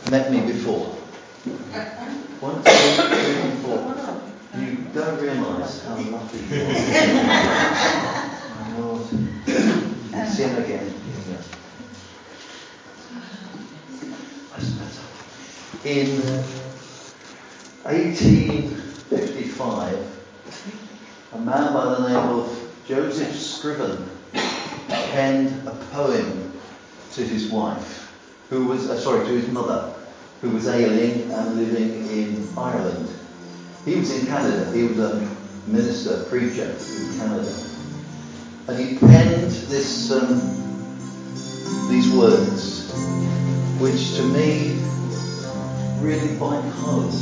met me before. 1, 2, 3, 4. You don't realise how lucky you are. My Lord. Sin again. In 1855, a man by the name of Joseph Scriven penned a poem to his wife, to his mother, who was ailing and living in Ireland. He was in Canada. He was a minister, preacher in Canada. And he penned these words, which to me really bite home.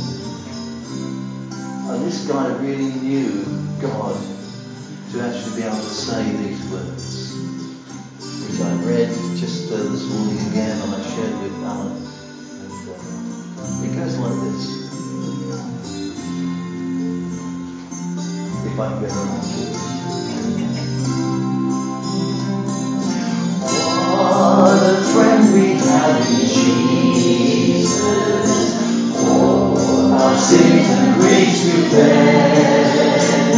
And this guy really knew God to actually be able to say these words, which I read just this morning again, and I shared with Alan. And it goes like this. If I can get around to it. What a friend we have in Jesus. All our sins and griefs to bear.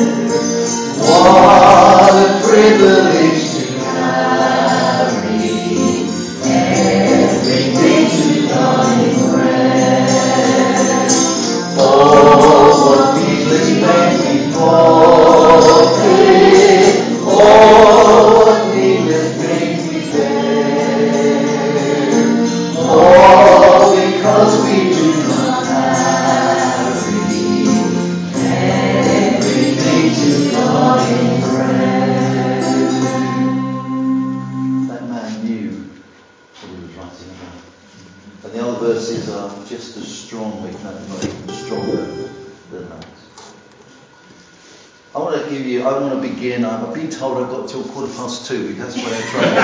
What a privilege to carry everything to God in prayer. Oh, what needless pain we forfeit. Oh, what needless pain we bear. Oh, because we do not carry everything to God in prayer. That man knew what he was writing about. And the other verses are just as strong, if not even stronger than that. I want to begin. I've been told I've got till 2:15 because that's when I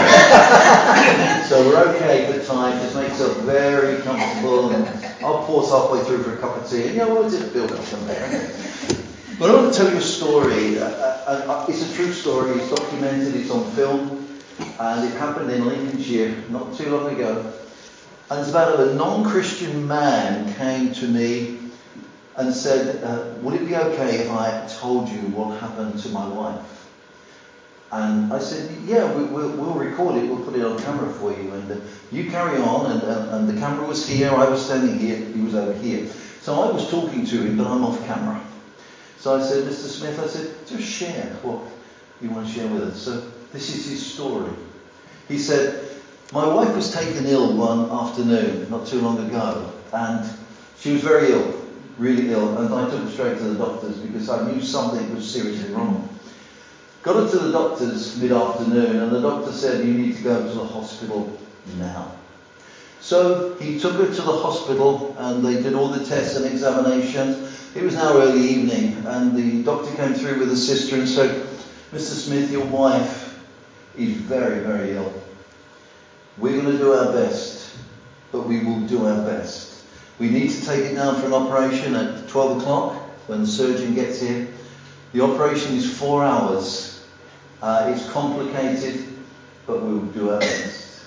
try. So we're okay for time. Just make yourself very comfortable, and I'll pause halfway through for a cup of tea. And we'll just build up from there. But I want to tell you a story. It's a true story. It's documented. It's on film, and it happened in Lincolnshire not too long ago. And it's about a non-Christian man came to me and said, would it be okay if I told you what happened to my wife? And I said, yeah, we'll record it, we'll put it on camera for you, and you carry on, and the camera was here, I was standing here, he was over here. So I was talking to him, but I'm off camera. So I said, Mr. Smith, I said, just share what you want to share with us. So this is his story. He said, my wife was taken ill one afternoon, not too long ago, and she was very ill. Really ill, and I took her straight to the doctors because I knew something was seriously wrong. Got her to the doctors mid-afternoon, and the doctor said, you need to go to the hospital now. So he took her to the hospital, and they did all the tests and examinations. It was now early evening, and the doctor came through with a sister and said, Mr. Smith, your wife is very, very ill. We're going to do our best, but we will do our best. We need to take it down for an operation at 12 o'clock when the surgeon gets here. The operation is 4 hours. It's complicated, but we'll do our best.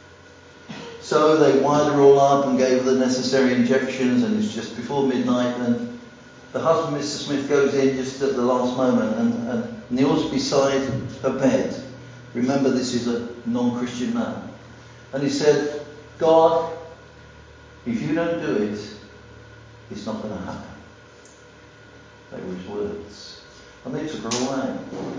So they wired her all up and gave her the necessary injections, and it's just before midnight, and the husband, Mr. Smith, goes in just at the last moment and kneels beside her bed. Remember, this is a non-Christian man. And he said, God, if you don't do it, it's not going to happen. They were his words. And they took her away.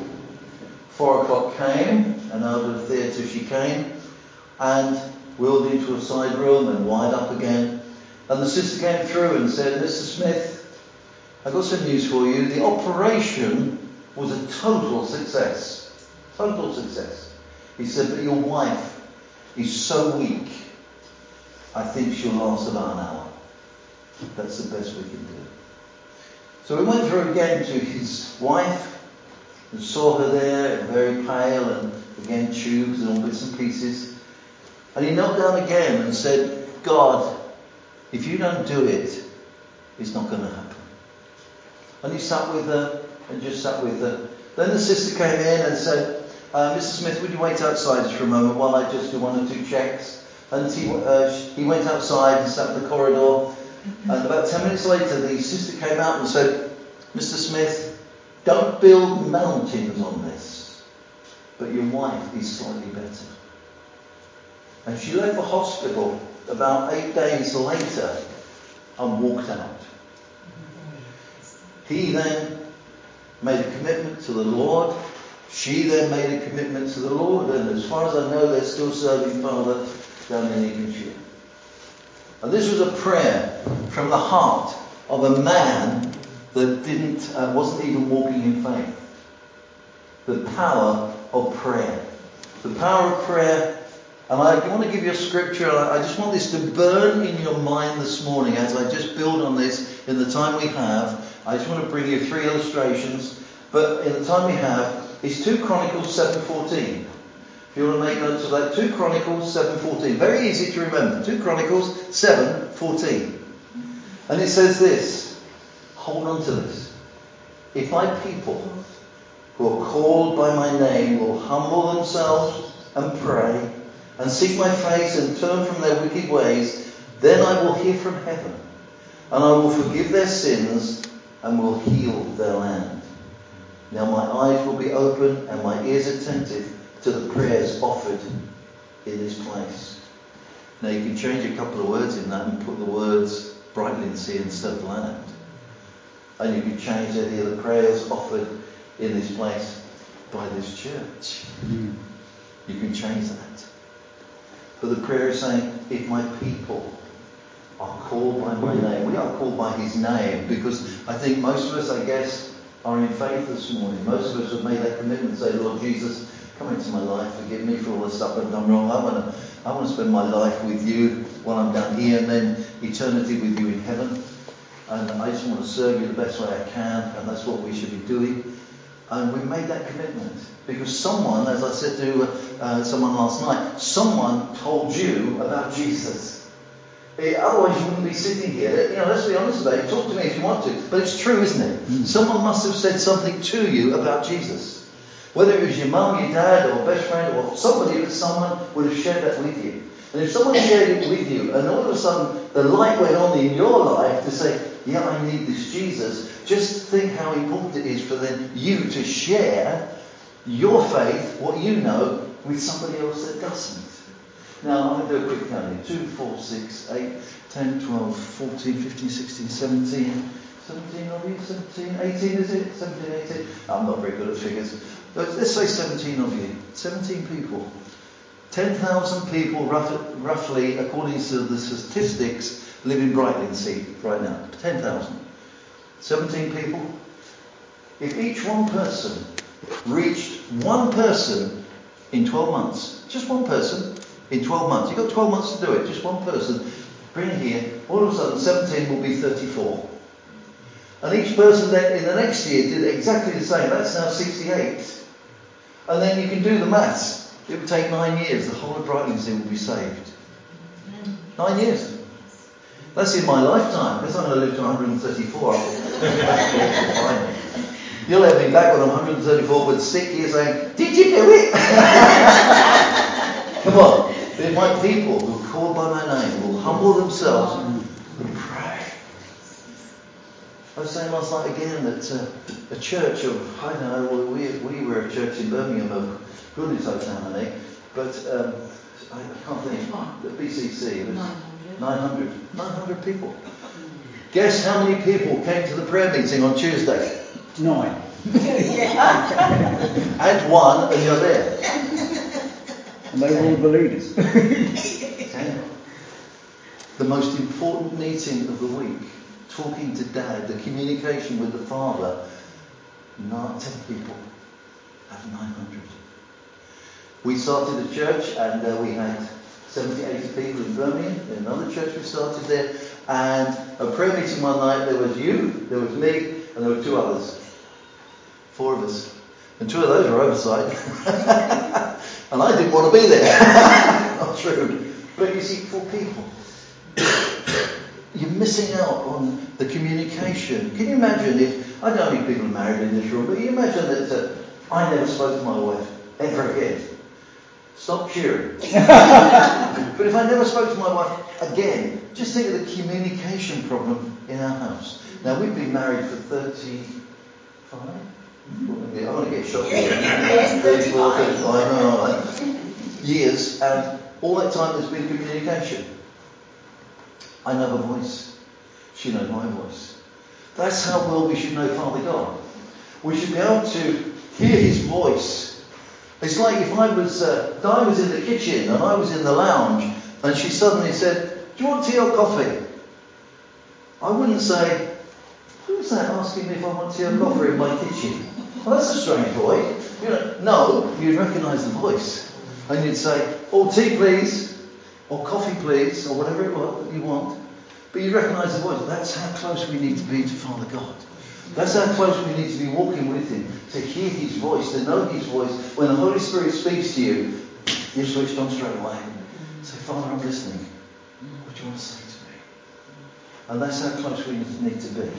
4 o'clock came, and out of the theatre she came, and wheeled into a side room and wired up again. And the sister came through and said, Mr. Smith, I've got some news for you. The operation was a total success. Total success. He said, but your wife is so weak, I think she'll last about an hour. That's the best we can do. So we went through again to his wife and saw her there, very pale, and again tubes and all bits and pieces. And he knelt down again and said, God, if you don't do it, it's not going to happen. And he sat with her and just sat with her. Then the sister came in and said, Mr. Smith, would you wait outside for a moment while I just do 1 or 2 checks? And he went outside and sat in the corridor. And about 10 minutes later, the sister came out and said, Mr. Smith, don't build mountains on this, but your wife is slightly better. And she left the hospital about 8 days later and walked out. He then made a commitment to the Lord. She then made a commitment to the Lord. And as far as I know, they're still serving Father down in Lincolnshire. And this was a prayer from the heart of a man that wasn't even walking in faith. The power of prayer. The power of prayer. And I want to give you a scripture. I just want this to burn in your mind this morning as I just build on this in the time we have. I just want to bring you 3 illustrations. But in the time we have, it's 2 Chronicles 7:14. If you want to make notes of that, 2 Chronicles 7:14. Very easy to remember. 2 Chronicles 7:14. And it says this. Hold on to this. If my people who are called by my name will humble themselves and pray and seek my face and turn from their wicked ways, then I will hear from heaven and I will forgive their sins and will heal their land. Now my eyes will be open and my ears attentive to the prayers offered in this place. Now you can change a couple of words in that and put the words Brightlingsea instead of land. And you can change it here, the prayers offered in this place by this church. You can change that. But the prayer is saying, if my people are called by my name. We are called by his name because I think most of us, I guess, are in faith this morning. Most of us have made that commitment to say, Lord Jesus, come into my life, forgive me for all the stuff I've done wrong. I want to spend my life with you while I'm down here and then eternity with you in heaven. And I just want to serve you the best way I can, and that's what we should be doing. And we made that commitment because someone, as I said to someone last night, someone told you about Jesus. Otherwise you wouldn't be sitting here. Let's be honest about it. Talk to me if you want to. But it's true, isn't it? Someone must have said something to you about Jesus. Whether it was your mum, your dad, or best friend, or somebody, but someone would have shared that with you. And if someone shared it with you, and all of a sudden the light went on in your life to say, yeah, I need this Jesus, just think how important it is for then you to share your faith, what you know, with somebody else that doesn't. Now, I'm going to do a quick count here. 2, 4, 6, 8, 10, 12, 14, 15, 16, 17. 17 of you? 17, 18 is it? 17, 18? I'm not very good at figures. But let's say 17 of you. 17 people. 10,000 people, roughly, according to the statistics, live in Brightlingsea right now. 10,000. 17 people. If each one person reached one person in 12 months, just one person in 12 months, you've got 12 months to do it, just one person, bring here, all of a sudden 17 will be 34. And each person then in the next year did exactly the same. That's now 68. And then you can do the maths. It would take 9 years. The whole of Brightlingsea will be saved. 9 years. That's in my lifetime. Because I'm going to live to 134. You'll have me back when I'm 134 with a stick here saying, did you do it? Come on. If my people who are called by my name will humble themselves and pray. I was saying last night again that a church of, I don't know, we were a church in Birmingham of goodness knows how many, but I can't think, the BCC, it was 900 people. Guess how many people came to the prayer meeting on Tuesday? 9. Add one and you're there. And they were all the leaders. 10. The most important meeting of the week. Talking to Dad, the communication with the Father, not 10 people, out of 900. We started a church and we had 70, 80 people in Birmingham, in another church we started there, and a prayer meeting one night, there was you, there was me, and there were 2 others. 4 of us. And 2 of those were oversight. And I didn't want to be there. Not true. But you see, 4 people. You're missing out on the communication. Can you imagine if, I don't know how many people are married in this room, but you imagine that I never spoke to my wife ever again. Stop cheering. But if I never spoke to my wife again, just think of the communication problem in our house. Now, we've been married for 35? I'm going to get shot here. 34, 35, years, and all that time there's been communication. I know her voice. She knows my voice. That's how well we should know Father God. We should be able to hear his voice. It's like if I was in the kitchen and I was in the lounge and she suddenly said, "Do you want tea or coffee?" I wouldn't say, "Who's that asking me if I want tea or coffee in my kitchen?" Well, that's a strange voice. No, you'd recognise the voice. And you'd say, "Oh, tea please," or "coffee please," or whatever it was you want. But you recognise the voice. That's how close we need to be to Father God. That's how close we need to be walking with him, to hear his voice, to know his voice. When the Holy Spirit speaks to you, you're switched on straight away. Say, "Father, I'm listening. What do you want to say to me?" And that's how close we need to be.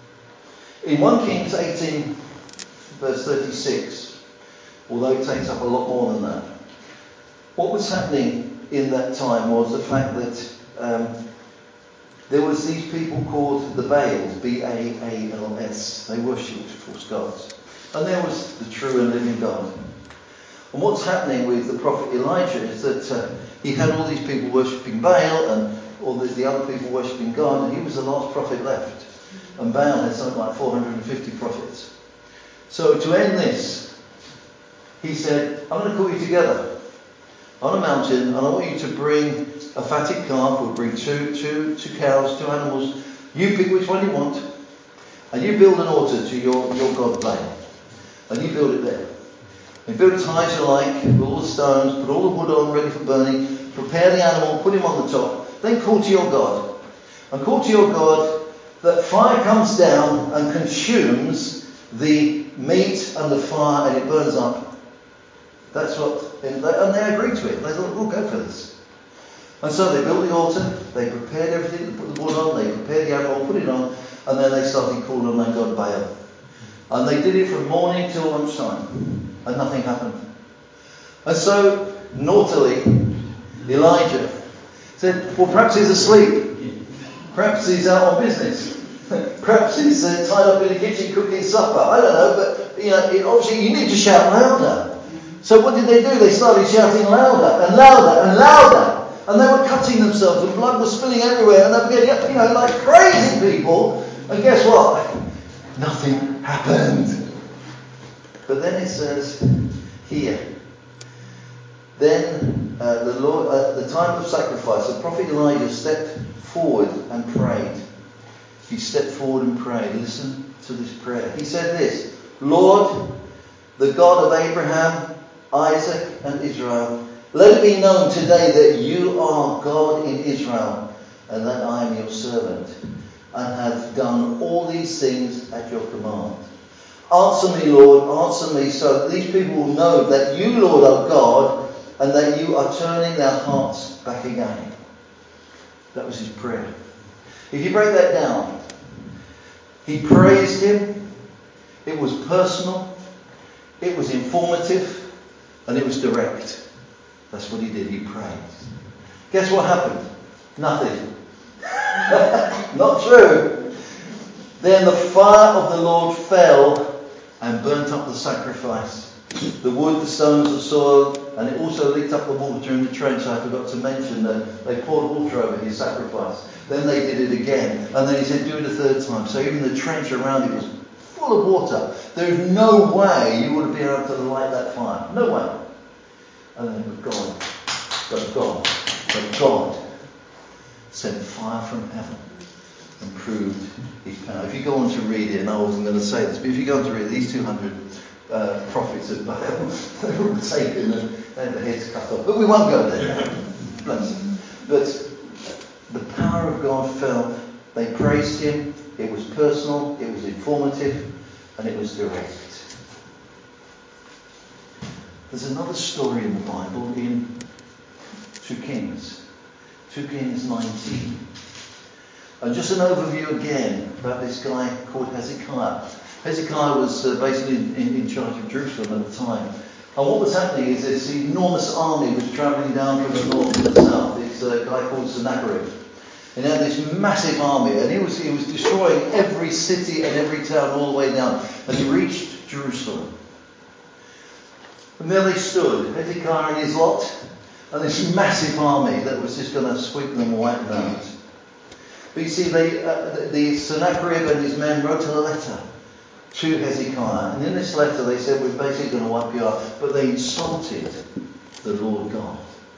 In 1 Kings 18, verse 36, although it takes up a lot more than that, what was happening in that time was the fact that there was these people called the Baals, B-A-A-L-S. They worshipped false gods. And there was the true and living God. And what's happening with the prophet Elijah is that he had all these people worshipping Baal and all the other people worshipping God, and he was the last prophet left. And Baal had something like 450 prophets. So to end this, he said, "I'm going to call you together on a mountain, and I want you to bring a fatted calf, or bring two cows, 2 animals. You pick which one you want, and you build an altar to your god Baal. And you build it there. You build it as high as you like, with all the stones, put all the wood on, ready for burning, prepare the animal, put him on the top, then call to your God. And call to your God that fire comes down and consumes the meat and the fire, and it burns up." That's what, and they agreed to it. They thought, "We'll go for this." And so they built the altar, they prepared everything, they put the wood on, they prepared the animal, put it on, and then they started calling on their god Baal. And they did it from morning till lunchtime, and nothing happened. And so, naughtily, Elijah said, "Well, perhaps he's asleep. Perhaps he's out on business. Perhaps he's tied up in the kitchen cooking supper. I don't know, but obviously you need to shout louder." So what did they do? They started shouting louder and louder and louder. And they were cutting themselves, and blood was spilling everywhere, and they were getting, like crazy people. And guess what? Nothing happened. But then it says here, then the Lord, at the time of sacrifice, the prophet Elijah stepped forward and prayed. He stepped forward and prayed. Listen to this prayer. He said this: "Lord, the God of Abraham, Isaac, and Israel, let it be known today that you are God in Israel, and that I am your servant, and have done all these things at your command. Answer me, Lord, answer me, so that these people will know that you, Lord, are God, and that you are turning their hearts back again." That was his prayer. If you break that down, he praised him. It was personal, it was informative, and it was direct. That's what he did. He prayed. Guess what happened? Nothing. Not true. Then the fire of the Lord fell and burnt up the sacrifice, the wood, the stones, the soil, and it also licked up the water in the trench. I forgot to mention that they poured water over his sacrifice. Then they did it again, and then he said, "Do it a third time." So even the trench around it was full of water. There is no way you would have been able to light that fire. No way. And then God sent fire from heaven and proved his power. If you go on to read it, and I wasn't going to say this, but if you go on to read it, these 200 prophets of Baal, they were all taken and they had their heads cut off. But we won't go there. Bless them. But the power of God fell. They praised him. It was personal, it was informative, and it was direct. There's another story in the Bible in 2 Kings 19. And just an overview again about this guy called Hezekiah. Hezekiah was basically in charge of Jerusalem at the time. And what was happening is this enormous army was travelling down from the north to the south. It's a guy called Sennacherib. And he had this massive army, and he was destroying every city and every town all the way down. And he reached Jerusalem. And there they stood, Hezekiah and his lot, and this massive army that was just going to sweep them and wipe them out. But you see, the Sennacherib and his men wrote a letter to Hezekiah. And in this letter they said, we're basically going to wipe you out. But they insulted the Lord God.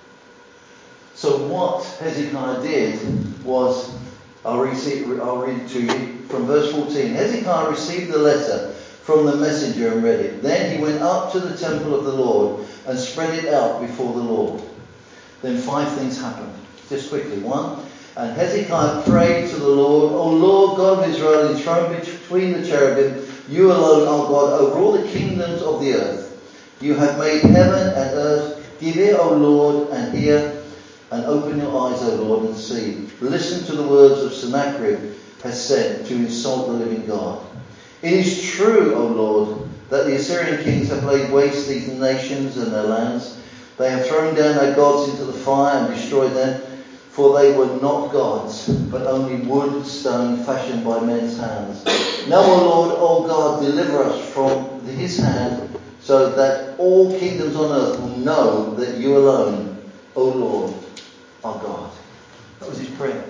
So what Hezekiah did was, I'll read it to you from verse 14. Hezekiah received the letter from the messenger and read it. Then he went up to the temple of the Lord and spread it out before the Lord. Then 5 things happened. Just quickly. 1. And Hezekiah prayed to the Lord, O Lord God of Israel, enthroned between the cherubim, you alone are God over all the kingdoms of the earth. You have made heaven and earth. Give ear, O Lord, and hear, and open your eyes, O Lord, and see. Listen to the words of Sennacherib has said to insult the living God. It is true, O Lord, that the Assyrian kings have laid waste these nations and their lands. They have thrown down their gods into the fire and destroyed them. For they were not gods, but only wood, stone, fashioned by men's hands. Now, O Lord, O God, deliver us from his hand, so that all kingdoms on earth will know that you alone, O Lord, are God. That was his prayer.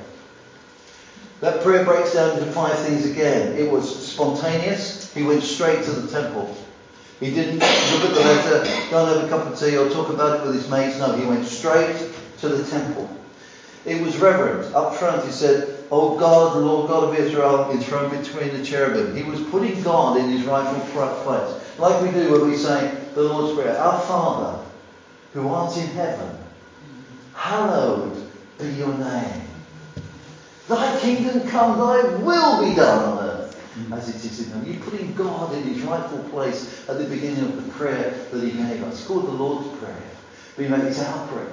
That prayer breaks down into 5 things again. It was spontaneous. He went straight to the temple. He didn't look at the letter, go and have a cup of tea or talk about it with his mates. No, he went straight to the temple. It was reverent. Up front he said, O God, the Lord God of Israel, enthroned between the cherubim. He was putting God in his rightful place. Like we do when we say the Lord's Prayer. Our Father, who art in heaven, hallowed be your name. Thy kingdom come, thy will be done on earth as it is in heaven. You're putting God in his rightful place at the beginning of the prayer that he gave us. It's called the Lord's Prayer. But it's our prayer.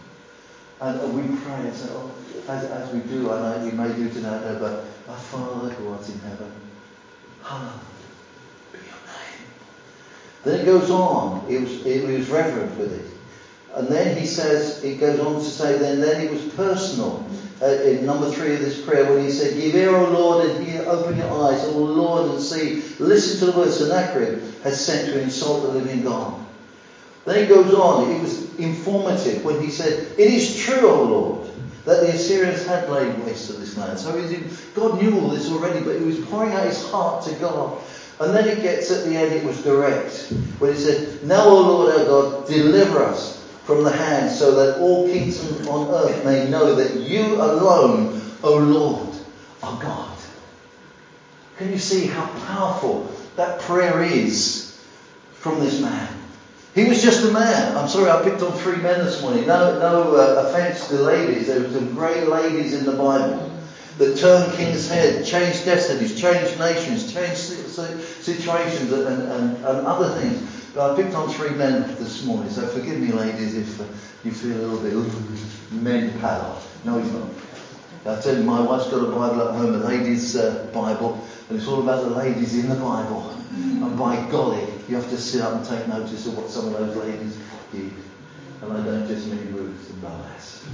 And we pray and say, as we do, I know we may do tonight, but our Father who art in heaven, hallowed be your name. Then it goes on. It was reverent with it. And then he says, it goes on to say, then it was personal. In number 3 of this prayer, when he said, give ear, O Lord, and hear, open your eyes, O Lord, and see. Listen to the words Sennacherib has sent to insult the living God. Then he goes on. It was informative when he said, it is true, O Lord, that the Assyrians had laid waste to this land. So God knew all this already, but he was pouring out his heart to God. And then it gets at the end, it was direct. When he said, now, O Lord our God, deliver us from the hand, so that all kingdoms on earth may know that you alone, O Lord, are God. Can you see how powerful that prayer is from this man? He was just a man. I'm sorry, I picked on 3 men this morning. No offence to ladies. There were some great ladies in the Bible that turned kings' heads, changed destinies, changed nations, changed situations and other things. But I picked on 3 men this morning, so forgive me, ladies, if you feel a little bit men pal. No, he's not. I tell you, my wife's got a Bible at home, a ladies' Bible, and it's all about the ladies in the Bible. And by golly, you have to sit up and take notice of what some of those ladies did. And I don't just mean Ruth and Boaz.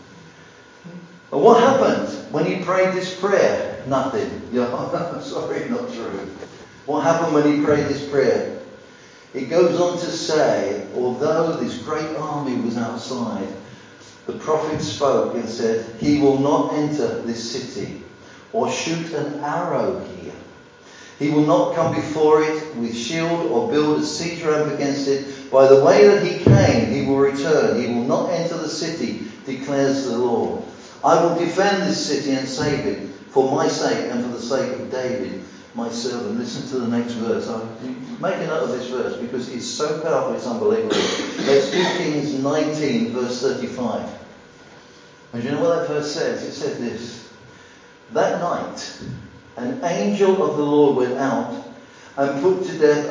But what happened when he prayed this prayer? Nothing. I'm sorry, not true. What happened when he prayed this prayer? It goes on to say, although this great army was outside, the prophet spoke and said, he will not enter this city or shoot an arrow here. He will not come before it with shield or build a siege ramp against it. By the way that he came, he will return. He will not enter the city, declares the Lord. I will defend this city and save it for my sake and for the sake of David, my servant. Listen to the next verse. Make a note of this verse because it's so powerful, it's unbelievable. That's 2 Kings 19, verse 35. And you know what that verse says? It says this. That night, an angel of the Lord went out and put to death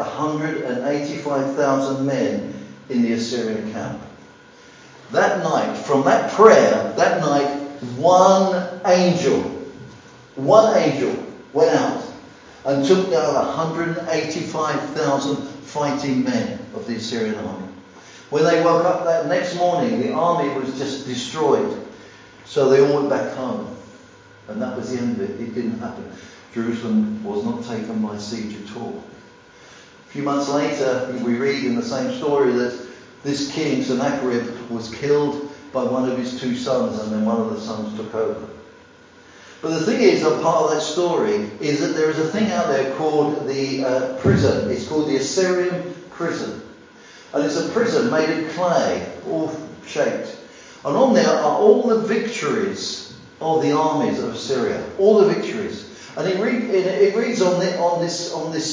185,000 men in the Assyrian camp. That night, from that prayer, that night, one angel went out and took down 185,000 fighting men of the Assyrian army. When they woke up that next morning, the army was just destroyed. So they all went back home. And that was the end of it. It didn't happen. Jerusalem was not taken by siege at all. A few months later, we read in the same story that this king, Sennacherib, was killed by one of his two sons, and then one of the sons took over. But the thing is, a part of that story is that there is a thing out there called the prison. It's called the Assyrian prison. And it's a prison made of clay, all shaped. And on there are all the victories of the armies of Assyria. All the victories. And it reads on this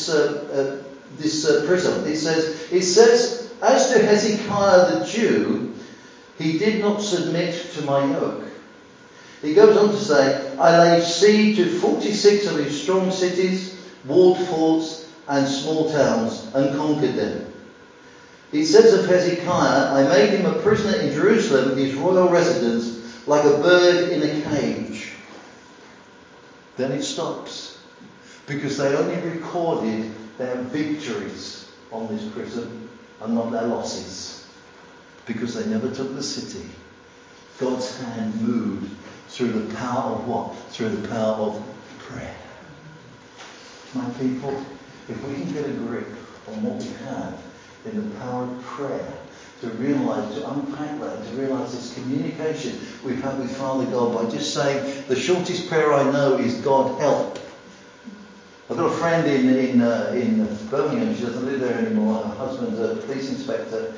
prison. It says, as to Hezekiah the Jew, he did not submit to my yoke. He goes on to say, I laid siege to 46 of his strong cities, walled forts and small towns, and conquered them. It says of Hezekiah, I made him a prisoner in Jerusalem, his royal residence, like a bird in a cage. Then it stops, because they only recorded their victories on this prison and not their losses, because they never took the city. God's hand moved through the power of what? Through the power of prayer. My people, if we can get a grip on what we have in the power of prayer, to realise, to unpack that, to realise this communication we've had with Father God by just saying, the shortest prayer I know is, God help. I've got a friend in Birmingham. She doesn't live there anymore. Her husband's a police inspector.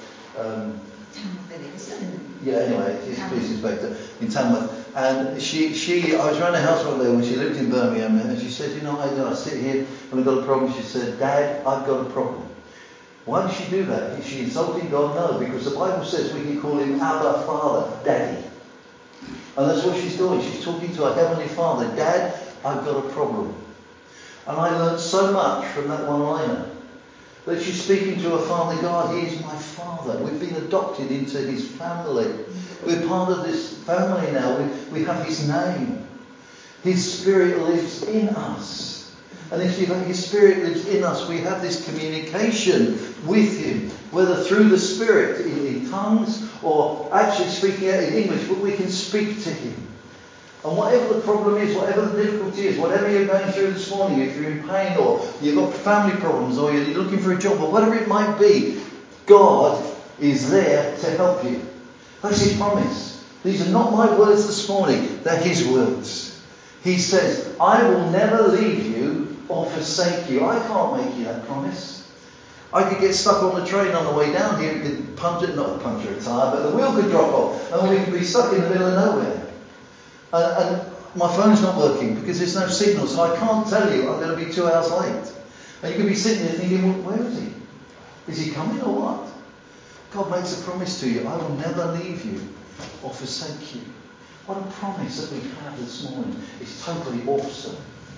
Anyway, he's a police inspector in Tamworth. And I was around her house one day when she lived in Birmingham, and she said, I sit here and I've got a problem. She said, Dad, I've got a problem. Why did she do that? Is she insulting God? No, because the Bible says we can call him Abba, Father, Daddy. And that's what she's doing. She's talking to her Heavenly Father. Dad, I've got a problem. And I learned so much from that one-liner. That she's speaking to her Father God. He is my Father. We've been adopted into his family. We're part of this family now. We have his name. His Spirit lives in us. And if his Spirit lives in us, we have this communication with him, whether through the Spirit in tongues or actually speaking out in English, but we can speak to him. And whatever the problem is, whatever the difficulty is, whatever you're going through this morning, if you're in pain or you've got family problems or you're looking for a job or whatever it might be, God is there to help you. That's his promise. These are not my words this morning, they're his words. He says, I will never leave you or forsake you. I can't make you that promise. I could get stuck on the train on the way down here and could not puncture a tyre, but the wheel could drop off and we could be stuck in the middle of nowhere. And my phone's not working because there's no signal, so I can't tell you I'm going to be 2 hours late. And you could be sitting there thinking, well, where is he? Is he coming or what? God makes a promise to you. I will never leave you or forsake you. What a promise that we have this morning. It's totally awesome.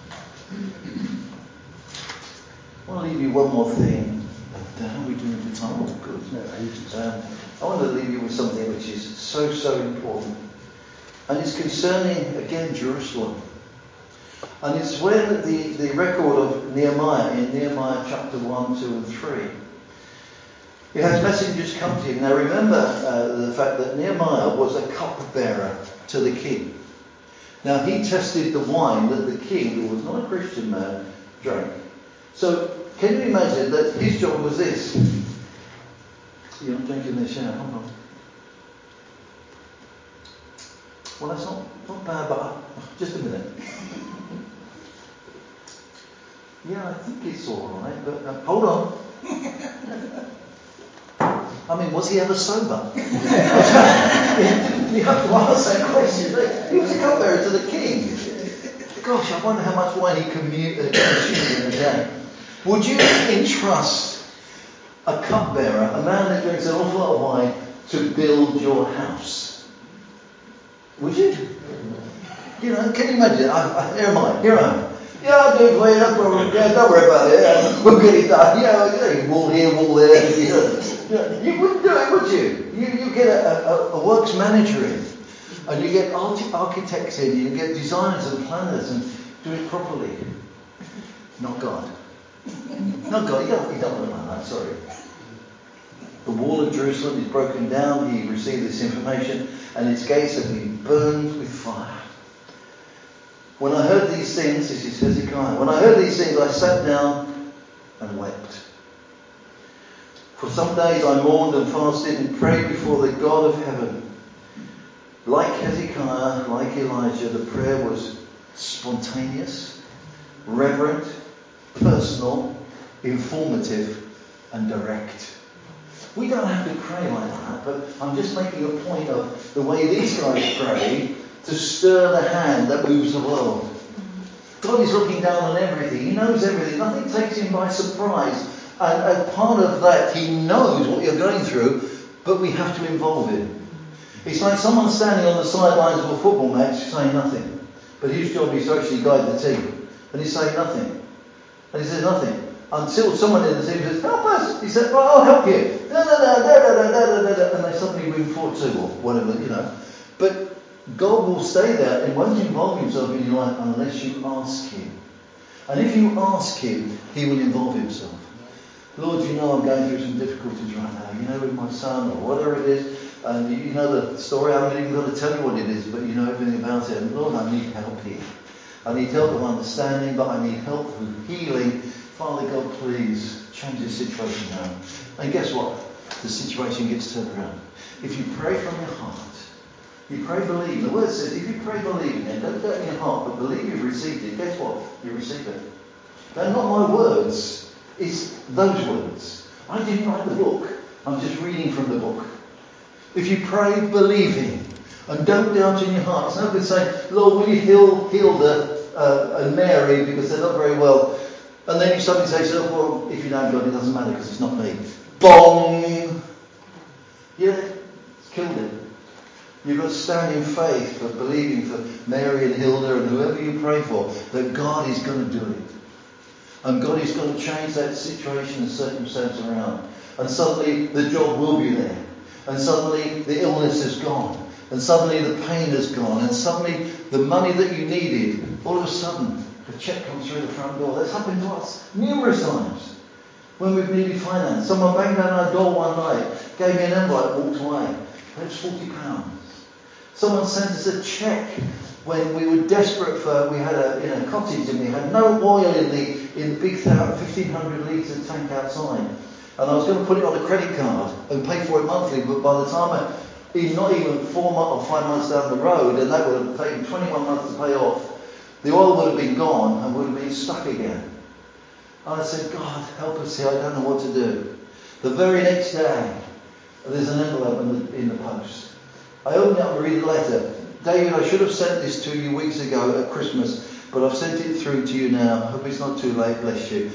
I want to leave you one more thing. How are we doing for time? Oh, good. I want to leave you with something which is so, so important. And it's concerning, again, Jerusalem. And it's when the record of Nehemiah, in Nehemiah chapter 1, 2 and 3, it has messengers come to him. Now remember the fact that Nehemiah was a cupbearer to the king. Now he tested the wine that the king, who was not a Christian man, drank. So can you imagine that his job was this? You're not drinking this, yeah, hold on. Well, that's not bad, but just a minute. Yeah, I think it's all right, but hold on. I mean, was he ever sober? You have to ask that question. He was a cupbearer to the king. Gosh, I wonder how much wine he consumed in a day. Would you entrust a cupbearer, a man that drinks an awful lot of wine, to build your house? Would you? Can you imagine? Here I am. Yeah, I'll do it for you, no problem. Yeah, don't worry about it. Yeah, we'll get it done. Yeah, wall here, wall there. You wouldn't do it, would you? You get a works manager in, and you get architects in, you get designers and planners, and do it properly. Not God. Not God. You don't look like that, sorry. The wall of Jerusalem is broken down. He received this information, and its gates have been burned with fire. When I heard these things, this is Hezekiah, when I heard these things, I sat down and wept. For some days I mourned and fasted and prayed before the God of heaven. Like Hezekiah, like Elijah, the prayer was spontaneous, reverent, personal, informative, and direct. We don't have to pray like that, but I'm just making a point of the way these guys pray to stir the hand that moves the world. God is looking down on everything. He knows everything. Nothing takes him by surprise. And as part of that, he knows what you're going through, but we have to involve him. It's like someone standing on the sidelines of a football match saying nothing. But his job is to actually guide the team. And he's saying nothing. And he says nothing. Until someone in the team says, help us! He said, well, I'll help you. And they suddenly win 4-2 or whatever, you know. But God will stay there and won't involve himself in your life unless you ask him. And if you ask him, he will involve himself. Lord, you know I'm going through some difficulties right now. You know, with my son or whatever it is. And you know the story. I haven't even got to tell you what it is, but you know everything about it. And Lord, I need help here. I need help of understanding, but I need help with healing. Father God, please change this situation now. And guess what? The situation gets turned around. If you pray from your heart, you pray believing. The word says, if you pray believing, and don't doubt in your heart, but believe you've received it, guess what? You receive it. They're not my words. It's those words. I didn't write the book. I'm just reading from the book. If you pray believing, and don't doubt in your heart. It's no good saying, Lord, will you heal Hilda and Mary because they're not very well. And then you suddenly say, so, well, if you don't God, it doesn't matter because it's not me. Bong! Yeah, it's killed it. You've got to stand in faith for believing for Mary and Hilda and whoever you pray for, that God is going to do it. And God is going to change that situation and circumstance around. And suddenly the job will be there. And suddenly the illness is gone. And suddenly the pain is gone. And suddenly the money that you needed, all of a sudden, the cheque comes through the front door. That's happened to us numerous times. When we've needed finance. Someone banged down our door one night, gave me an envelope, walked away. It was £40. Someone sent us a cheque when we were desperate for, we had a cottage and we had no oil in the big 1,500 litre tank outside. And I was going to put it on a credit card and pay for it monthly, but by the time not even 4 months or 5 months down the road, and that would have taken 21 months to pay off, the oil would have been gone and would have been stuck again. And I said, God, help us here, I don't know what to do. The very next day, there's an envelope in the post. I opened it up and read the letter. David, I should have sent this to you weeks ago at Christmas, but I've sent it through to you now. I hope it's not too late, bless you.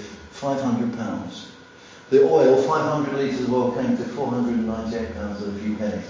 £500. The oil, 500 litres of oil, came to £498 and a few pennies.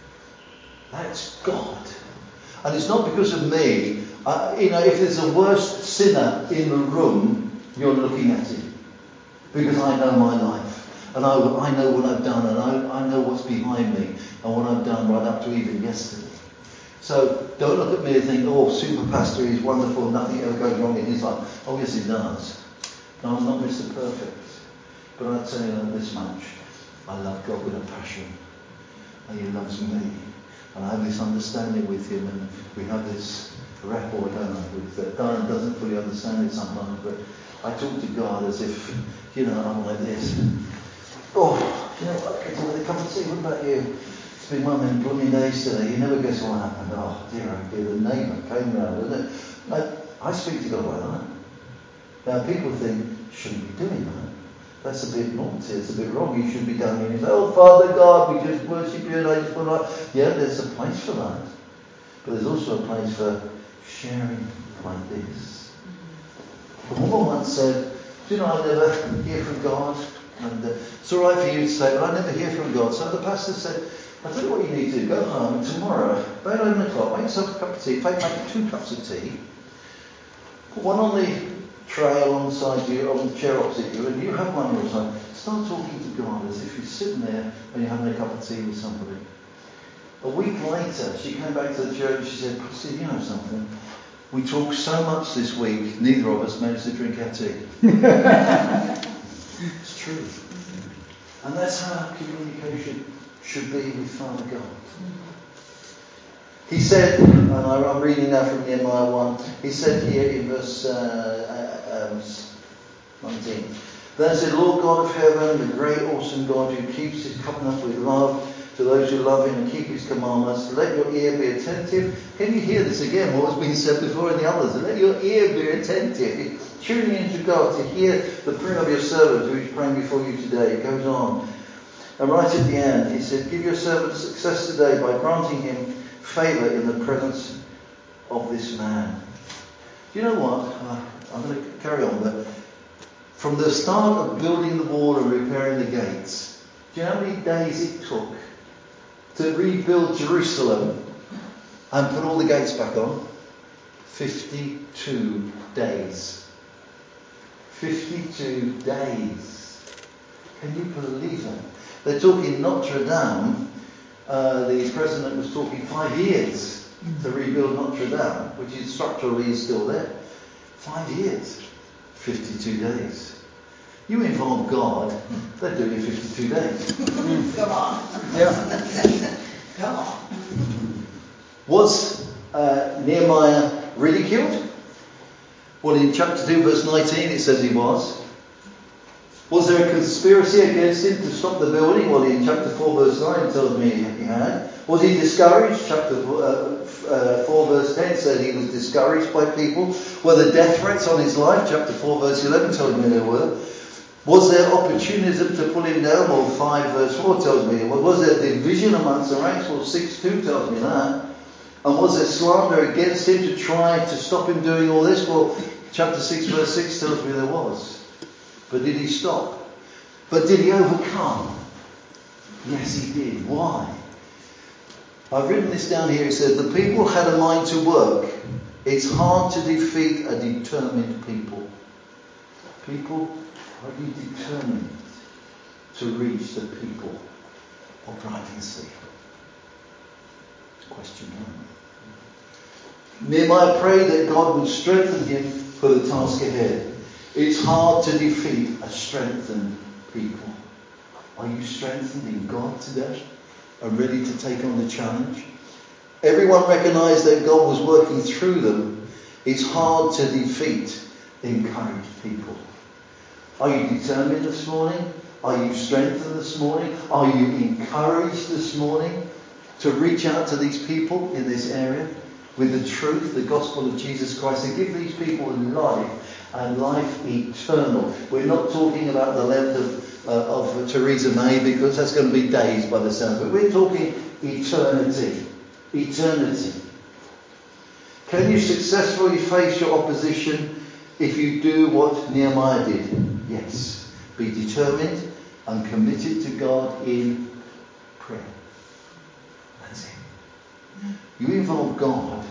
That's God. And it's not because of me. If there's a worst sinner in the room, you're looking at him. Because I know my life. And I know what I've done. And I know what's behind me. And what I've done right up to even yesterday. So don't look at me and think, oh, super pastor, he's wonderful. Nothing ever goes wrong in his life. Oh, yes, he does. No, I'm not Mr. Perfect. But I'll tell you this much. I love God with a passion. And he loves me. And I have this understanding with him. And we have this rapport, don't I? With Diane doesn't fully understand it sometimes. But I talk to God as if, I'm like this. Oh, I could do with a cup of tea. What about you? It's been one of them blooming days today. You never guess what happened. Oh, dear, the neighbour came round, isn't it? I speak to God like that. Now, people think, shouldn't be doing that. That's a bit naughty, it's a bit wrong. You should be down here and say, oh, Father God, we just worship you and I just want to... Yeah, there's a place for that. But there's also a place for sharing like this. A woman once said, I never hear from God. And it's all right for you to say, but I never hear from God. So the pastor said, I'll tell you what you need to do. Go home and tomorrow, about 11 o'clock, make yourself a cup of tea. In fact, make 2 cups of tea. Put one on the tray alongside you, on the chair opposite you, and you have one on your side. Start talking to God as if you're sitting there and you're having a cup of tea with somebody. A week later, she came back to the church and she said, Pastor, you know something? We talked so much this week, neither of us managed to drink our tea. It's true. And that's how our communication should be with Father God. He said, and I'm reading now from Nehemiah 1, he said here in verse 19, then I said, Lord God of heaven, the great awesome God who keeps his covenant with love to those who love him and keep his commandments, let your ear be attentive. Can you hear this again, what was being said before in the others? Let your ear be attentive. Tuning into God to hear the prayer of your servant who is praying before you today. It goes on. And right at the end, he said, give your servant success today by granting him favour in the presence of this man. Do you know what? I'm going to carry on. But from the start of building the wall and repairing the gates, do you know how many days it took to rebuild Jerusalem and put all the gates back on? 52 days. 52 days. Can you believe that? They're talking Notre Dame. The president was talking 5 years to rebuild Notre Dame, which is structurally still there. 5 years. 52 days. You involve God, they'll do it in 52 days. Come on. Yeah. Come on. Was Nehemiah ridiculed? Well, in chapter 2, verse 19, it says he was. Was there a conspiracy against him to stop the building? Well, in chapter 4, verse 9, it tells me he had. Was he discouraged? Chapter 4, verse 10 said he was discouraged by people. Were there death threats on his life? Chapter 4, verse 11 tells me there were. Was there opportunism to pull him down? Well, 5, verse 4 tells me. Well, was there division amongst the ranks? Well, 6:2 tells me that. And was there slander against him to try to stop him doing all this? Well, chapter 6, verse 6 tells me there was. But did he stop? But did he overcome? Yes, he did. Why? I've written this down here. It says, the people had a mind to work. It's hard to defeat a determined people. People, are you determined to reach the people of Brighton Sea? Question 1. Nehemiah prayed that God would strengthen him for the task ahead. It's hard to defeat a strengthened people. Are you strengthened in God today and ready to take on the challenge? Everyone recognised that God was working through them. It's hard to defeat encouraged people. Are you determined this morning? Are you strengthened this morning? Are you encouraged this morning to reach out to these people in this area with the truth, the gospel of Jesus Christ, and give these people life and life eternal? We're not talking about the length of Theresa May, because that's going to be days by the sound of it. We're talking eternity. Eternity. Can you successfully face your opposition if you do what Nehemiah did? Yes. Be determined and committed to God in prayer. That's it. You involve God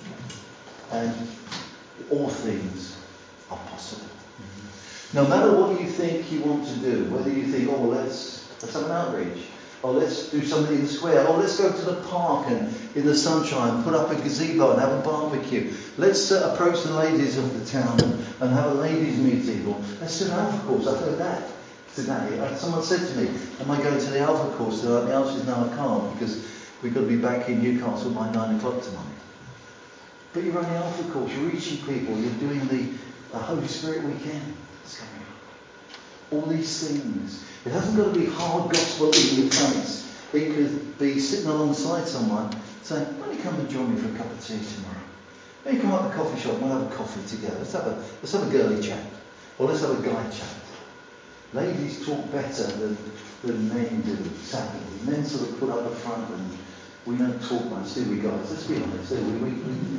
and all things are possible. No matter what you think you want to do, whether you think, oh, let's have an outreach, or let's do something in the square, or let's go to the park and in the sunshine put up a gazebo and have a barbecue. Let's approach the ladies of the town and have a ladies meeting, or let's do an alpha course. I heard that today. Someone said to me, am I going to the alpha course tonight? The answer is no, I can't, because we've got to be back in Newcastle by 9 o'clock tonight. But you're running alpha course, you're reaching people, you're doing the Holy Spirit weekend. It's coming up. All these things. It hasn't got to be hard gospel in your face. It could be sitting alongside someone saying, why don't you come and join me for a cup of tea tomorrow? Why don't you come up to the coffee shop and we'll have a coffee together. Let's have a girly chat. Or let's have a guy chat. Ladies talk better than men do, sadly. Men sort of put up the front and we don't talk much, do we, guys? Let's be honest. We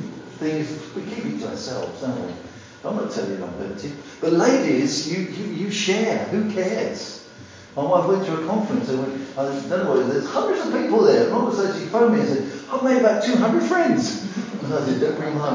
keep it to ourselves, don't we? I'm not telling you I'm dirty. But ladies, you share. Who cares? My wife went to a conference and I don't know what it is. There's hundreds of people there. And all of a sudden she phoned me and said, I've made about 200 friends. And I said, don't bring them home.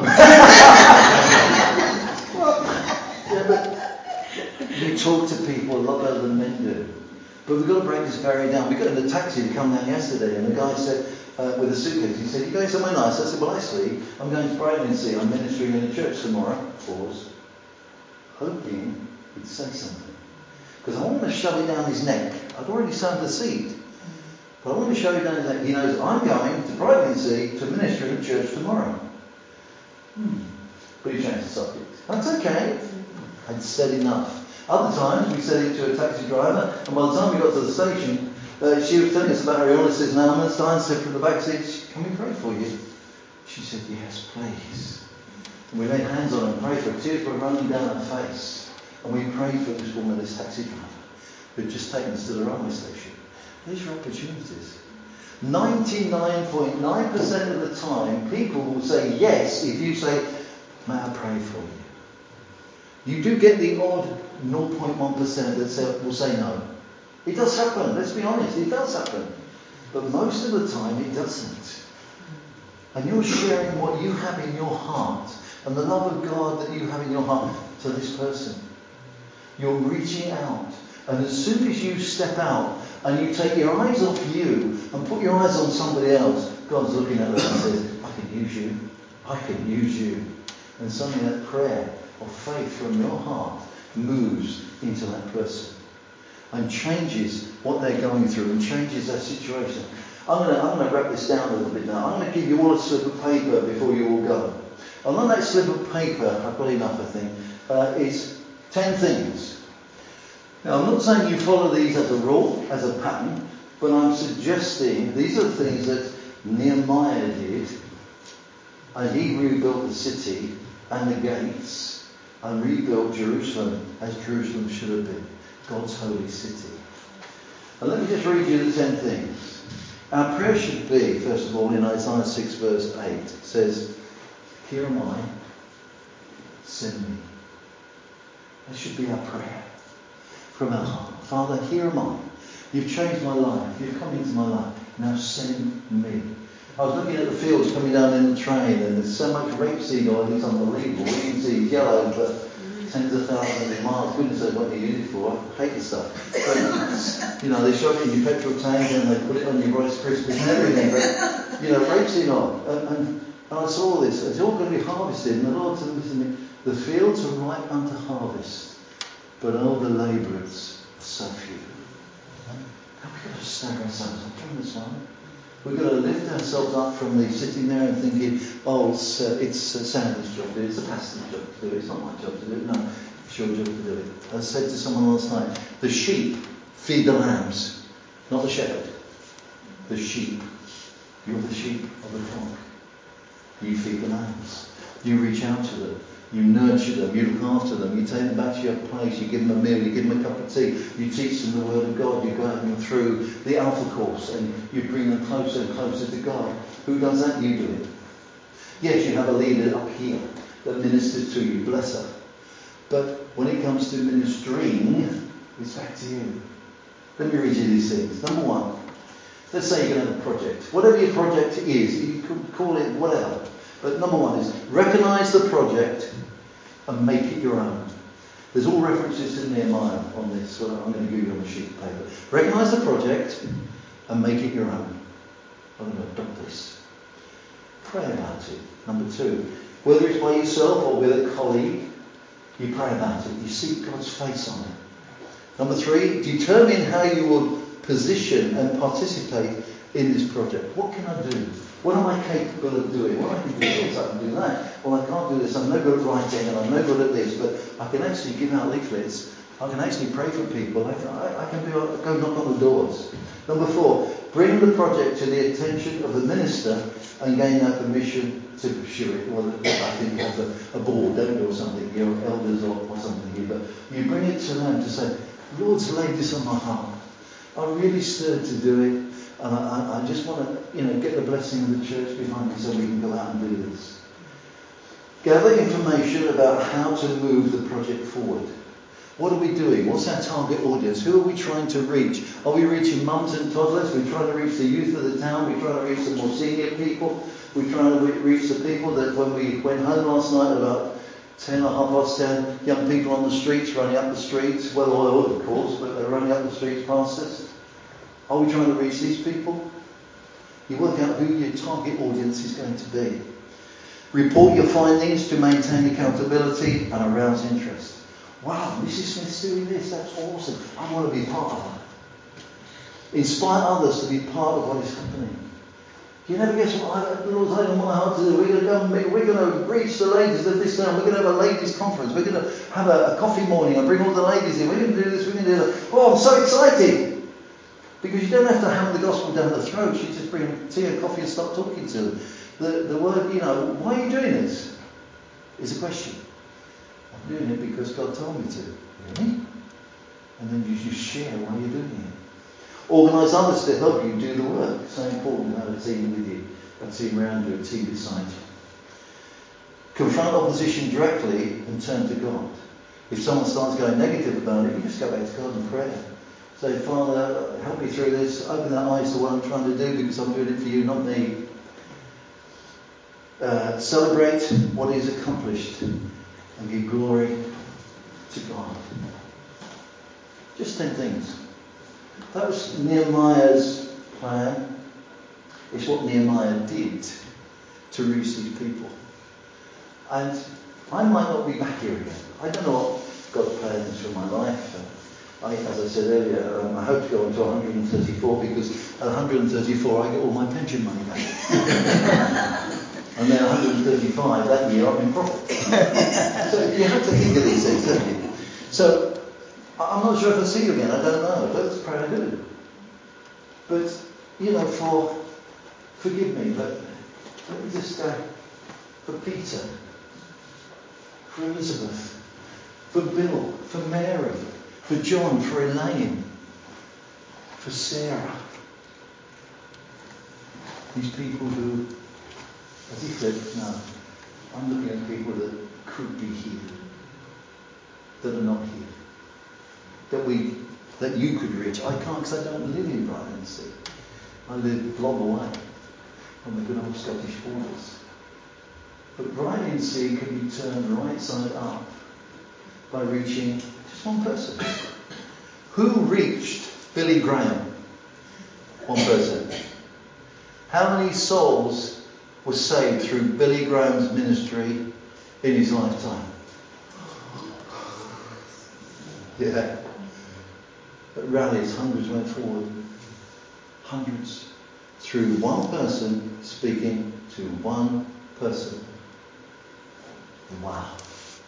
Yeah, but you talk to people a lot better than men do. But we've got to break this barrier down. We got in the taxi to come down yesterday and the guy said, with a suitcase. He said, "You going somewhere nice?" I said, "Well, actually, I'm going to Brightlingsea. I'm ministering in a church tomorrow." Pause. Hoping he'd say something. Because I want to shove it down his neck. I'd already sown the seed. But I want to shove it down his neck. He knows I'm going to Brightlingsea to minister in a church tomorrow. But he changed the subject. That's okay. I'd said enough. Other times we said it to a taxi driver, and by the time we got to the station, she was telling us about her illnesses and ailments. Diane said from the back seat, "Can we pray for you?" She said, "Yes, please." And we laid hands on her and prayed for her. Tears were running down her face. And we prayed for this woman, this taxi driver, who'd just taken us to the railway station. These are opportunities. 99.9% of the time, people will say yes if you say, "May I pray for you?" You do get the odd 0.1% that will say no. It does happen, let's be honest, it does happen. But most of the time it doesn't. And you're sharing what you have in your heart and the love of God that you have in your heart to this person. You're reaching out. And as soon as you step out and you take your eyes off you and put your eyes on somebody else, God's looking at them and says, "I can use you. I can use you." And suddenly that prayer of faith from your heart moves into that person and changes what they're going through and changes their situation. I'm going to wrap this down a little bit now. I'm going to give you all a slip of paper before you all go. And on that slip of paper, I've got enough I think, is 10 things. Now I'm not saying you follow these as a rule, as a pattern, but I'm suggesting these are the things that Nehemiah did, and he rebuilt the city and the gates and rebuilt Jerusalem as Jerusalem should have been, God's holy city. And let me just read you the 10 things. Our prayer should be, first of all, in Isaiah 6 verse 8, it says, "Here am I, send me." That should be our prayer from our heart. Father, here am I. You've changed my life. You've come into my life. Now send me. I was looking at the fields coming down in the train, and there's so much rapeseed oil, it's unbelievable. You can see it's yellow for tens of thousands of miles. Goodness knows what they use it for. I hate the stuff. But, they shove it in your petrol tank and they put it on your Rice Krispies and everything. But, rapeseed oil. And I saw this. It's all going to be harvested. And the Lord said to me, "The fields are ripe unto harvest, but all the labourers are so few." Now we've got to stagger ourselves up from this one. We've got to lift ourselves up from the sitting there and thinking, "Oh, it's Sandy's job to do it, it's the pastor's job to do it, it's not my job to do it." No, it's your job to do it. I said to someone last night, the sheep feed the lambs, not the shepherd. The sheep. You're the sheep of the flock. You feed the lambs. You reach out to them. You nurture them, you look after them, you take them back to your place, you give them a meal, you give them a cup of tea, you teach them the Word of God, you guide them through the Alpha course and you bring them closer and closer to God. Who does that? You do it. Yes, you have a leader up here that ministers to you, bless her. But when it comes to ministering, it's back to you. Let me read you these things. Number one, let's say you're going to have a project. Whatever your project is, you could call it whatever. But number one is recognise the project and make it your own. There's all references to Nehemiah on this, so I'm going to give you on a sheet of paper. Recognise the project and make it your own. I'm going to adopt this. Pray about it. Number two, whether it's by yourself or with a colleague, you pray about it. You seek God's face on it. Number three, determine how you will position and participate in this project. What can I do? What am I capable of doing? Well, I can do this, I can do that. Well, I can't do this. I'm no good at writing and I'm no good at this, but I can actually give out leaflets. I can actually pray for people. I can go knock on the doors. Number four, bring the project to the attention of the minister and gain their permission to pursue it. Well, I think you have a board, don't you, or something, your elders or something here, but you bring it to them to say, "The Lord's laid this on my heart. I'm really stirred to do it. And I just want to, get the blessing of the church behind me so we can go out and do this." Gather information about how to move the project forward. What are we doing? What's our target audience? Who are we trying to reach? Are we reaching mums and toddlers? We're trying to reach the youth of the town. We're trying to reach the more senior people. We're trying to reach the people that when we went home last night at about 10 or 10:30, young people on the streets, running up the streets, well oiled of course, but they're running up the streets past us. Are we trying to reach these people? You work out who your target audience is going to be. Report your findings to maintain accountability and arouse interest. Wow, Mrs. Smith's doing this. That's awesome. I want to be part of that. Inspire others to be part of what is happening. You never guess what the Lord's laid on my heart to do. We're going to reach the ladies of this town. We're going to have a ladies' conference. We're going to have a coffee morning and bring all the ladies in. We're going to do this. We're going to do that. Oh, I'm so excited. Because you don't have to hammer the gospel down their throats. You just bring them tea and coffee and start talking to them. The word, why are you doing this? Is a question. I'm doing it because God told me to. Really? And then you just share why you're doing it. Organise others to help you do the work. It's so important to have a team with you, a team around you, a team beside you. Confront opposition directly and turn to God. If someone starts going negative about it, you just go back to God in prayer. Say, Father, help me through this. Open their eyes to what I'm trying to do because I'm doing it for you, not me. Celebrate what is accomplished and give glory to God. Just 10 things. That was Nehemiah's plan. It's what Nehemiah did to reach these people. And I might not be back here again. I don't know what God's plan is for my life. As I said earlier, I hope to go on to 134 because at 134 I get all my pension money back. And then 135 that year I'm in profit. So you have to think of these things, don't you? So I'm not sure if I'll see you again, I don't know. Let's pray I do. But, forgive me, but let me just go for Peter, for Elizabeth, for Bill, for Mary, for John, for Elaine, for Sarah. These people who, as he said, no, I'm looking at people that could be healed, that are not healed. That you could reach. I can't because I don't live in Brightlingsea. I live a block away from the good old Scottish borders. But Brightlingsea can be turned right side up by reaching just one person. Who reached Billy Graham? One person. How many souls were saved through Billy Graham's ministry in his lifetime? Yeah. At rallies, hundreds went forward. Hundreds. Through one person speaking to one person. Wow.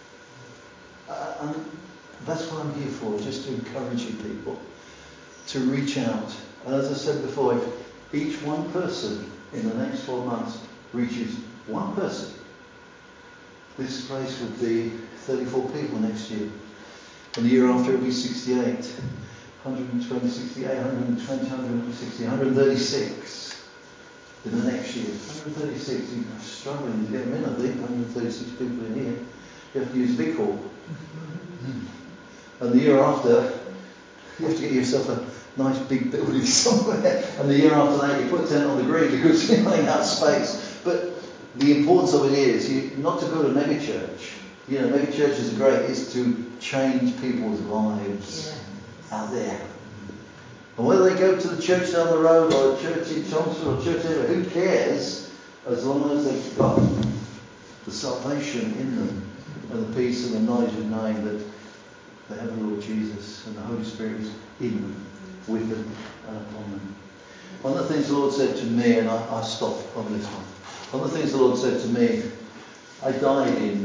And that's what I'm here for, just to encourage you people to reach out. And as I said before, if each one person in the next 12 months reaches one person, this place will be 34 people next year. And the year after it will be 68. 120, 68, 120, 160, 136 in the next year. 136, you're struggling to get them in, I think. 136 people in here. You have to use a big hall. And the year after, you have to get yourself a nice big building somewhere. And the year after that, you put a tent on the green because you're running out of space. But the importance of it is not to build a mega church. Mega churches are great. It's to change people's lives. Yeah. Out there. And whether they go to the church down the road or a church in Chelmsford or church anywhere, who cares as long as they've got the salvation in them and the peace and the knowledge of knowing that they have the Lord Jesus and the Holy Spirit is in them, with them and upon them. One of the things the Lord said to me, and I stopped on this one. One of the things the Lord said to me, I died in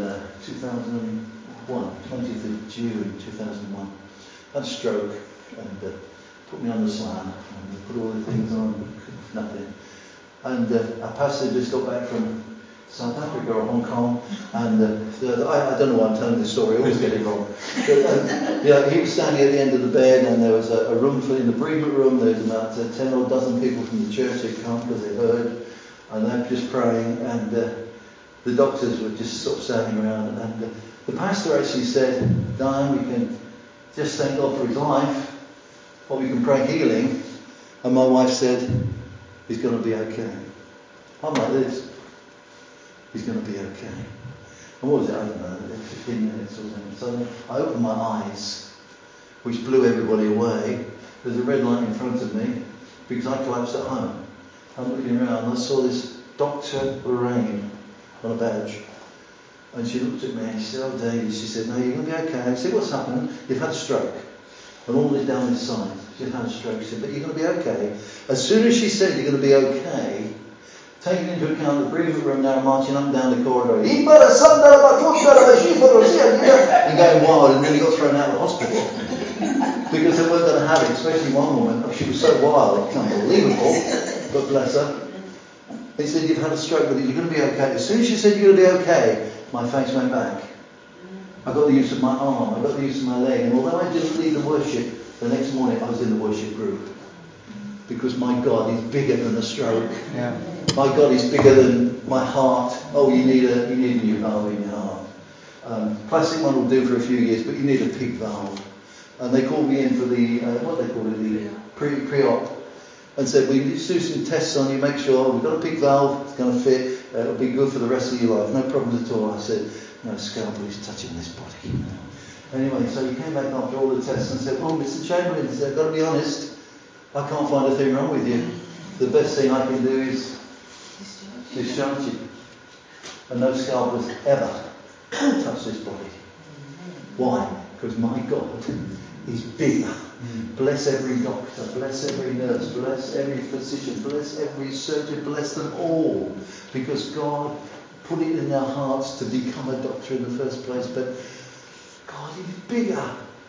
2001, 20th of June 2001. I had a stroke and put me on the slam and put all the things on, nothing. And our pastor just got back from South Africa or Hong Kong, and I don't know why I'm telling this story, I always get it wrong. But, he was standing at the end of the bed, and there was a room in the bereavement room. There was about 10 or a dozen people from the church had come because they heard, and they were just praying, and the doctors were just sort of standing around, and the pastor actually said, Diane, we can just thank God for his life, or we can pray healing. And my wife said, he's going to be okay. I'm like this. He's going to be okay. And what was it? I don't know, 15 minutes or something. So I opened my eyes, which blew everybody away. There's a red light in front of me, because I collapsed at home. I'm looking around and I saw this Dr. Lorraine on a badge. And she looked at me and she said, "Oh, David," she said, "no, you're going to be okay." I said, "What's happened?" "You've had a stroke. And all this down this side." She's had a stroke. She said, "But you're going to be okay." As soon as she said you're going to be okay, taking into account the breathing room now, marching up and down the corridor, and going wild, and nearly got thrown out of the hospital. Because they weren't going to have it, especially one woman. She was so wild, it's unbelievable. But bless her. They said, "You've had a stroke, but you're going to be okay." As soon as she said you're going to be okay, my face went back. I got the use of my arm, I got the use of my leg, and although I didn't lead the worship, the next morning I was in the worship group. Because my God is bigger than a stroke. Yeah. My God is bigger than my heart. Oh, you need a new valve in your heart. Plastic one will do for a few years, but you need a PIC valve. And they called me in for the the pre-op, and said, "We need to do some tests on you, make sure we've got a PIC valve, it's going to fit, it'll be good for the rest of your life, no problems at all." I said, "No scalpel is touching this body." Anyway, so he came back after all the tests and said, "Well, Mr. Chamberlain," he said, "I've got to be honest, I can't find a thing wrong with you. The best thing I can do is discharge you." And no scalpels ever touch this body. Why? Because my God is bigger. Bless every doctor, bless every nurse, bless every physician, bless every surgeon, bless them all. Because God put it in their hearts to become a doctor in the first place. But God is bigger.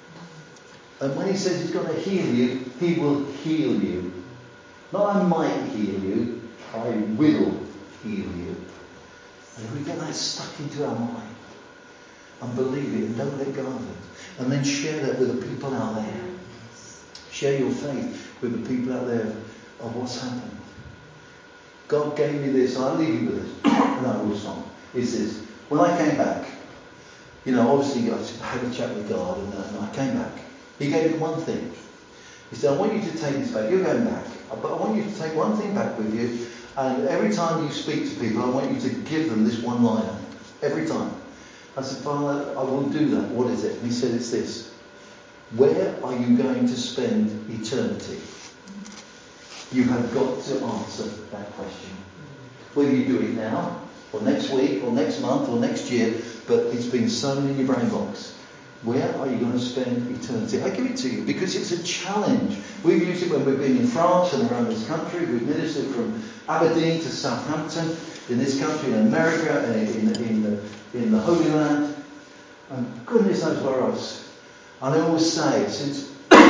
And when he says he's going to heal you, he will heal you. Not I might heal you, I will heal you. And if we get that stuck into our mind and believe it and don't let go of it, and then share that with the people out there. Share your faith with the people out there of what's happened. God gave me this, I'll leave you with it. And I will stop. It's this. When I came back, obviously I had a chat with God and I came back. He gave me one thing. He said, "I want you to take this back. You're going back. But I want you to take one thing back with you. And every time you speak to people, I want you to give them this one liner. Every time." I said, "Father, I will do that. What is it?" And he said, "It's this. Where are you going to spend eternity?" You have got to answer that question. Whether you do it now, or next week, or next month, or next year, but it's been sown in your brain box. Where are you going to spend eternity? I give it to you because it's a challenge. We've used it when we've been in France and around this country. We've ministered from Aberdeen to Southampton, in this country, in America, and in the Holy Land. And goodness knows where else. And I always say, since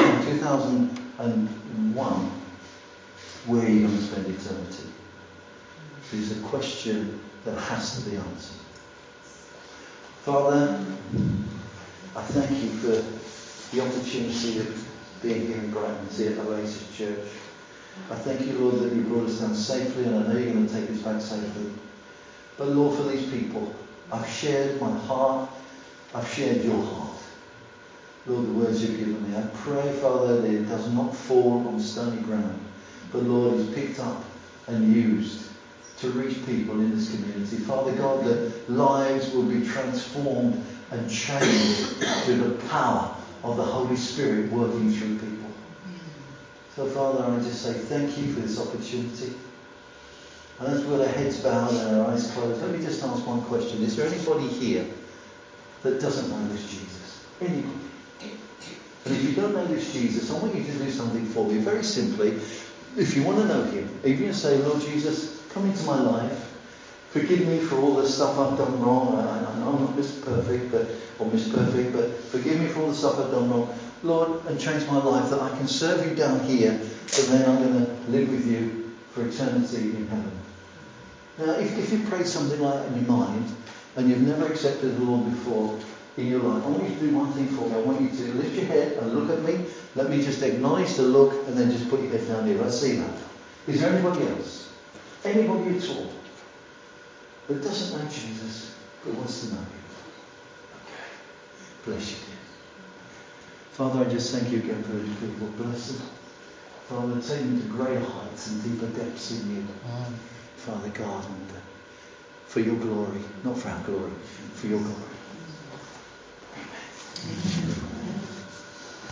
2001, where are you going to spend eternity? It's a question that has to be answered. Father, I thank you for the opportunity of being here in Brighton, here at Oasis Church. I thank you, Lord, that you brought us down safely, and I know you're going to take us back safely. But Lord, for these people, I've shared my heart, I've shared your heart. Lord, the words you've given me, I pray, Father, that it does not fall on stony ground, but Lord, is picked up and used to reach people in this community. Father God, that lives will be transformed and changed through the power of the Holy Spirit working through people. So Father, I just say thank you for this opportunity. And as we've got our heads bowed and our eyes closed, let me just ask one question. Is there anybody here that doesn't know this Jesus? Anybody? And if you don't know this Jesus, I want you to do something for me. Very simply, if you want to know him, if you say, "Lord Jesus, come into my life. Forgive me for all the stuff I've done wrong. I'm not Miss Perfect, but forgive me for all the stuff I've done wrong. Lord, and change my life that I can serve you down here, but then I'm going to live with you for eternity in heaven." Now, if you prayed something like that in your mind, and you've never accepted the Lord before in your life, I want you to do one thing for me. I want you to lift your head and look at me. Let me just acknowledge the look, and then just put your head down here. I see that. Is there anybody else? Anybody at all that doesn't know Jesus but wants to know him? Okay. Bless you. Father, I just thank you again for these people. Bless them. Father, take them to greater heights and deeper depths in you. Father God, and for your glory, not for our glory, for your glory.